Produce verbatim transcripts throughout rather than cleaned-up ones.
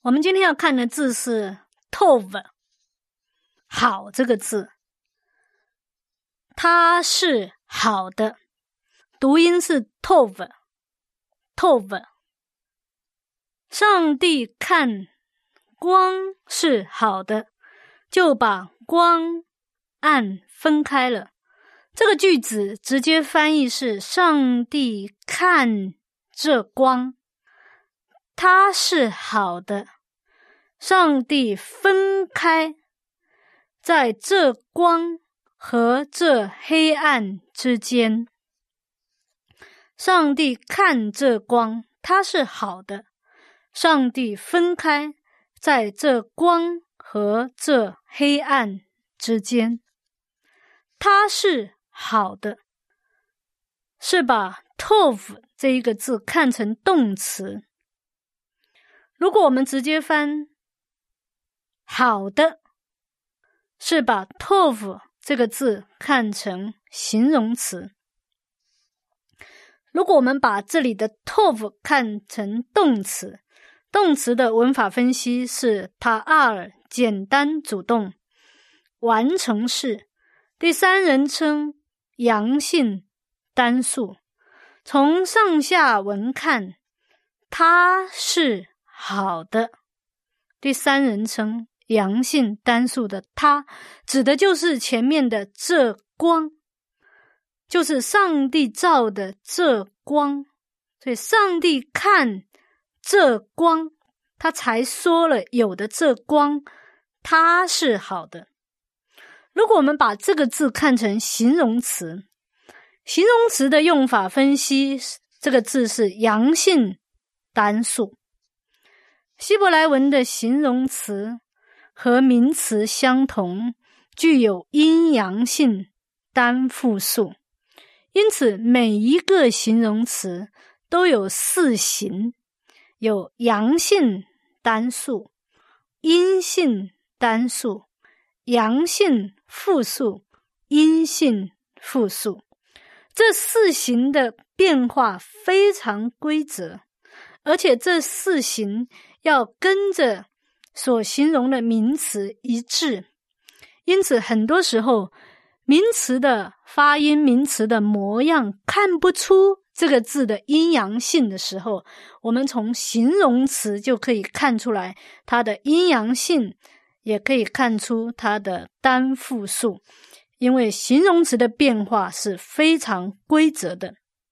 我们今天要看的字是 tov， 好这个字，它是好的，读音是 tov tov。 上帝看光是好的，就把光暗分开了。这个句子直接翻译是上帝看这光，它是好的，上帝分开在这光和这黑暗之间。上帝看这光，它是好的，上帝分开在这光和这黑暗之间。它是好的，是把 tov 这一个字看成动词。如果我们直接翻好的，是把 tov 这个字看成形容词。如果我们把这里的 tov 看成动词，动词的文法分析是 ta'ar 简单主动，完成式，第三人称阳性单数。从上下文看，它是好的，第三人称阳性单数的它指的就是前面的这光，就是上帝造的这光。所以上帝看这光，他才说了有的这光它是好的。如果我们把这个字看成形容词，形容词的用法分析，这个字是阳性单数。希伯来文的形容词和名词相同，具有阴阳性单复数，因此每一个形容词都有四形，有阳性单数、阴性单数、阳性复数、阴性复数。这四形的变化非常规则，而且这四形要跟着所形容的名词一致，因此很多时候名词的发音、名词的模样看不出这个字的阴阳性的时候，我们从形容词就可以看出来它的阴阳性，也可以看出它的单复数，因为形容词的变化是非常规则的。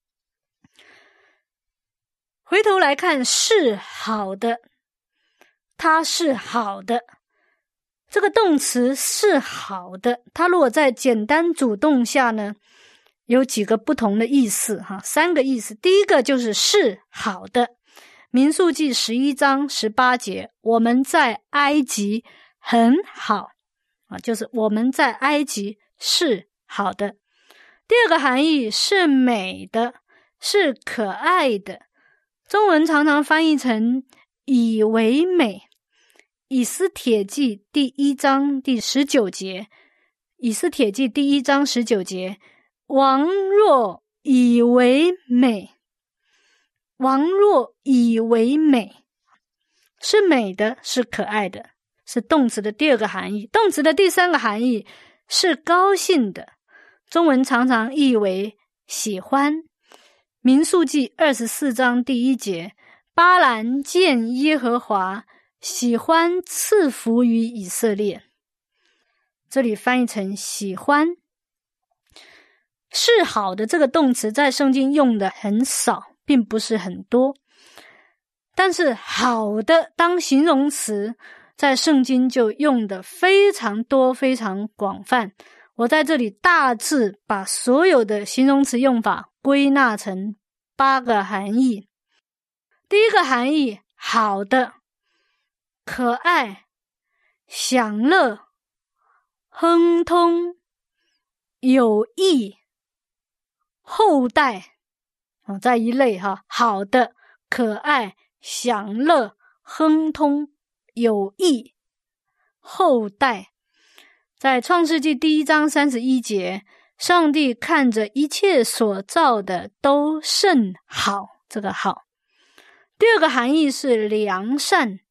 回头来看是好的，它是好的，这个动词是好的，它如果在简单主动下呢，有几个不同的意思哈，三个意思。第一个就是是好的，民数记十一章十八节，我们在埃及很好啊，就是我们在埃及是好的。第二个含义是美的，是可爱的，中文常常翻译成以为美。以斯帖记第一章第十九节，以斯帖记第一章十九节，王若以为美，王若以为美，是美的，是可爱的，是动词的第二个含义。动词的第三个含义是高兴的，中文常常译为喜欢。民数记二十四章第一节，巴兰见耶和华，喜欢赐福于以色列，这里翻译成喜欢。是好的这个动词在圣经用的很少，并不是很多，但是好的当形容词在圣经就用的非常多，非常广泛。我在这里大致把所有的形容词用法归纳成八个含义。第一个含义，好的，可爱，享乐，亨通，有益，后代啊，在一类哈，好的，可爱，享乐，亨通，有益，后代。在创世纪第一章三十一节，上帝看着一切所造的都甚好，这个好。第二个含义是良善，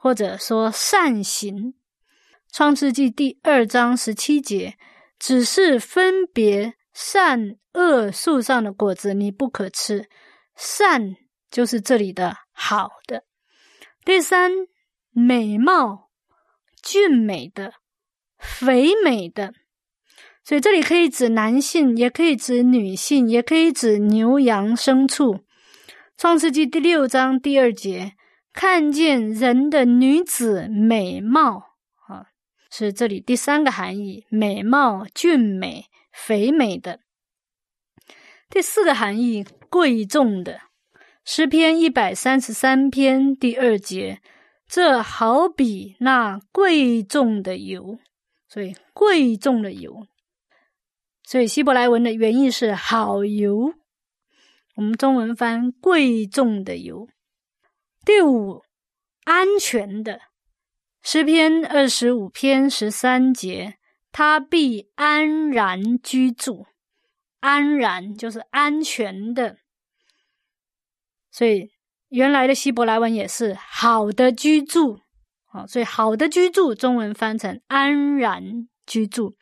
或者说善行。创世纪第二章十七节，只是分别善恶树上的果子你不可吃，善就是这里的好的。第三，美貌，俊美的，肥美的，所以这里可以指男性，也可以指女性，也可以指牛羊牲畜。创世纪第六章第二节，看见人的女子美貌，啊，是这里第三个含义，美貌、俊美、肥美的。第四个含义，贵重的。诗篇一百三十三篇第二节，这好比那贵重的油，所以贵重的油，所以希伯来文的原意是好油，我们中文翻贵重的油。第五，安全的。诗篇二十五篇十三节，他必安然居住，安然就是安全的，所以原来的希伯来文也是好的居住，好，所以好的居住中文翻成安然居住。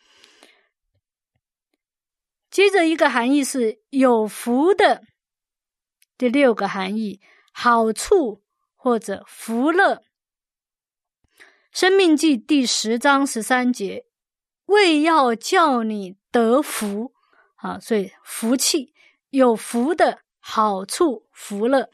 接着一个含义是有福的，第六个含义好处或者福乐。申命记第十章十三节，为要叫你得福，啊，所以福气，有福的，好处，福乐。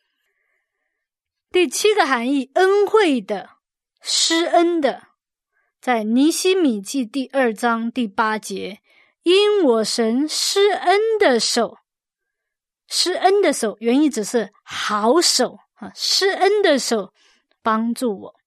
第七个含义，恩惠的，施恩的，在尼希米记第二章第八节，因我神施恩的手，施恩的手原意只是好手，啊，施恩的手帮助我。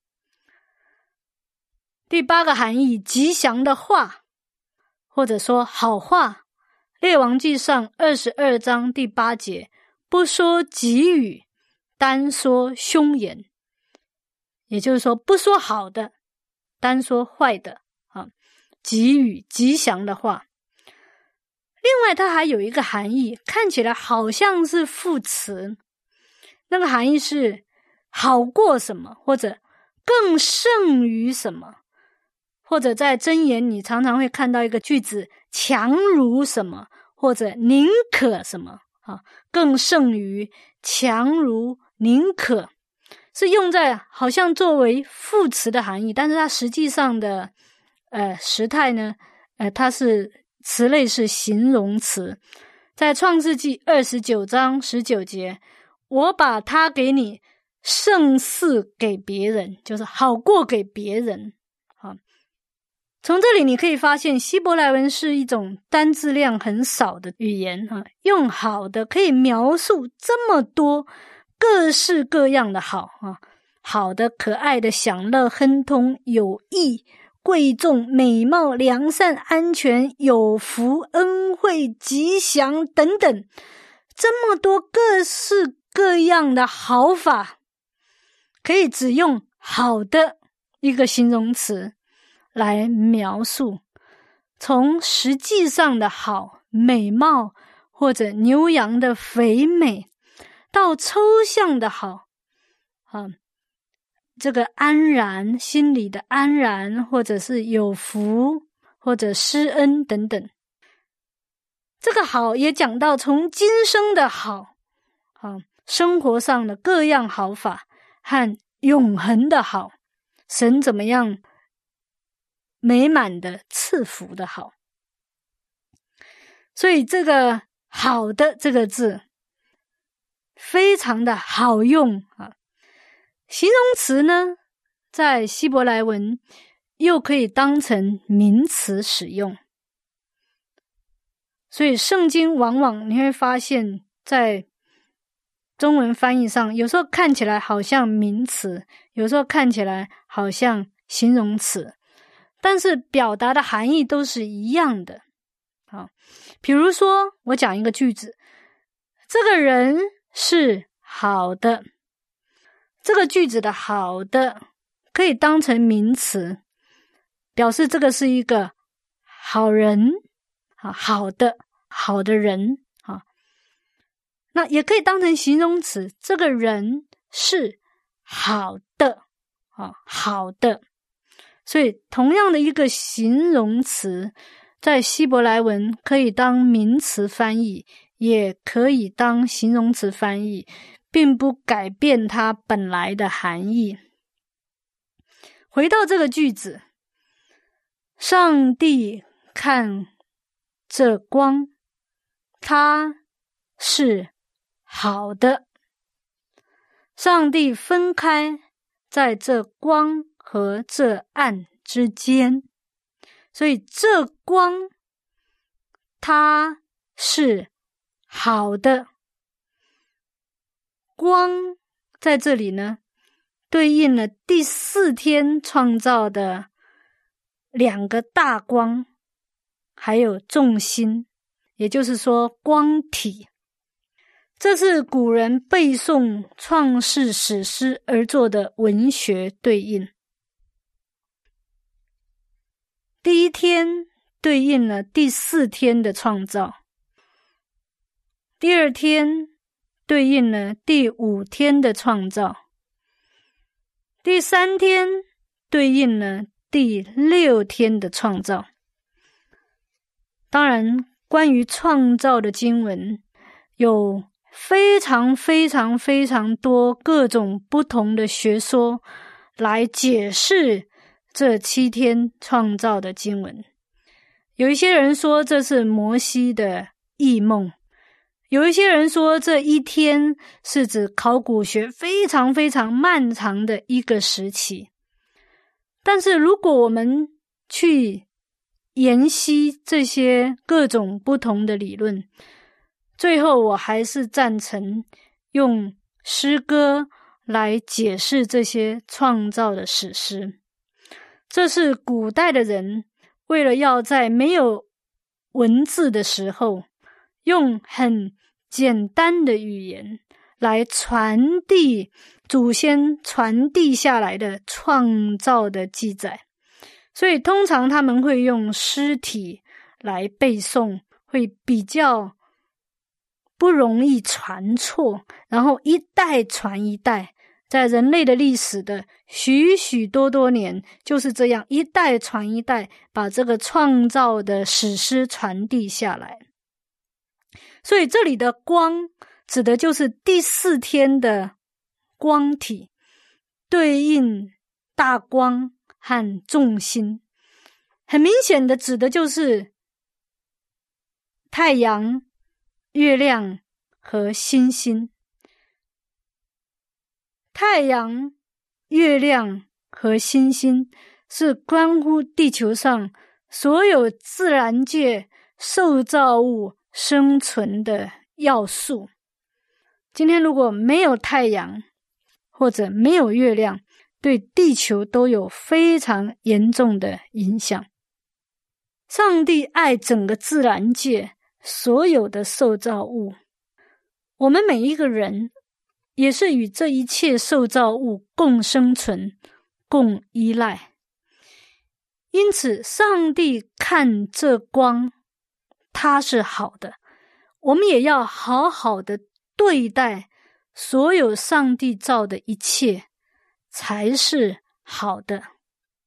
第八个含义，吉祥的话，或者说好话。列王纪上二十二章第八节，不说吉语，单说凶言，也就是说不说好的，单说坏的，啊，吉语，吉祥的话。另外它还有一个含义，看起来好像是副词，那个含义是好过什么，或者更胜于什么，或者在箴言你常常会看到一个句子，强如什么，或者宁可什么，啊，更胜于，强如，宁可，是用在好像作为副词的含义，但是它实际上的呃时态呢，呃它是词类是形容词。在创世纪二十九章十九节，我把它给你胜似给别人，就是好过给别人。好，从这里你可以发现希伯来文是一种单字量很少的语言，用好的可以描述这么多各式各样的好，好的、可爱的、享乐、亨通、有益、贵重、美貌、良善、安全、有福、恩惠、吉祥等等，这么多各式各样的好法，可以只用好的一个形容词来描述，从实际上的好、美貌，或者牛羊的肥美，到抽象的好，啊，这个安然，心里的安然，或者是有福，或者施恩等等。这个好也讲到从今生的好，啊，生活上的各样好法，和永恒的好，神怎么样美满的赐福的好。所以这个好的这个字非常的好用啊。形容词呢，在希伯来文又可以当成名词使用，所以圣经往往你会发现在中文翻译上，有时候看起来好像名词，有时候看起来好像形容词，但是表达的含义都是一样的。好，比如说我讲一个句子，这个人是好的，这个句子的好的可以当成名词，表示这个是一个好人，好的好的人。那也可以当成形容词，这个人是好的， 啊，好的。所以同样的一个形容词，在希伯来文可以当名词翻译，也可以当形容词翻译，并不改变它本来的含义。回到这个句子，上帝看这光，它是好的。上帝分开在这光和这暗之间，所以这光它是好的。光在这里呢，对应了第四天创造的两个大光，还有众星，也就是说光体。这是古人背诵创世史诗而做的文学对应。第一天对应了第四天的创造，第二天对应了第五天的创造，第三天对应了第六天的创造。当然，关于创造的经文有非常非常非常多各种不同的学说来解释这七天创造的经文。有一些人说这是摩西的异梦，有一些人说这一天是指考古学非常非常漫长的一个时期。但是如果我们去研析这些各种不同的理论，最后我还是赞成用诗歌来解释这些创造的史诗。这是古代的人为了要在没有文字的时候，用很简单的语言来传递祖先传递下来的创造的记载。所以通常他们会用诗体来背诵，会比较不容易传错，然后一代传一代，在人类的历史的许许多多年，就是这样一代传一代，把这个创造的史诗传递下来。所以这里的光指的就是第四天的光体，对应大光和众星，很明显的指的就是太阳、月亮和星星。太阳、月亮和星星是关乎地球上所有自然界受造物生存的要素。今天如果没有太阳或者没有月亮，对地球都有非常严重的影响。上帝爱整个自然界所有的受造物，我们每一个人也是与这一切受造物共生存、共依赖。因此，上帝看这光，它是好的，我们也要好好的对待所有上帝造的一切，才是好的。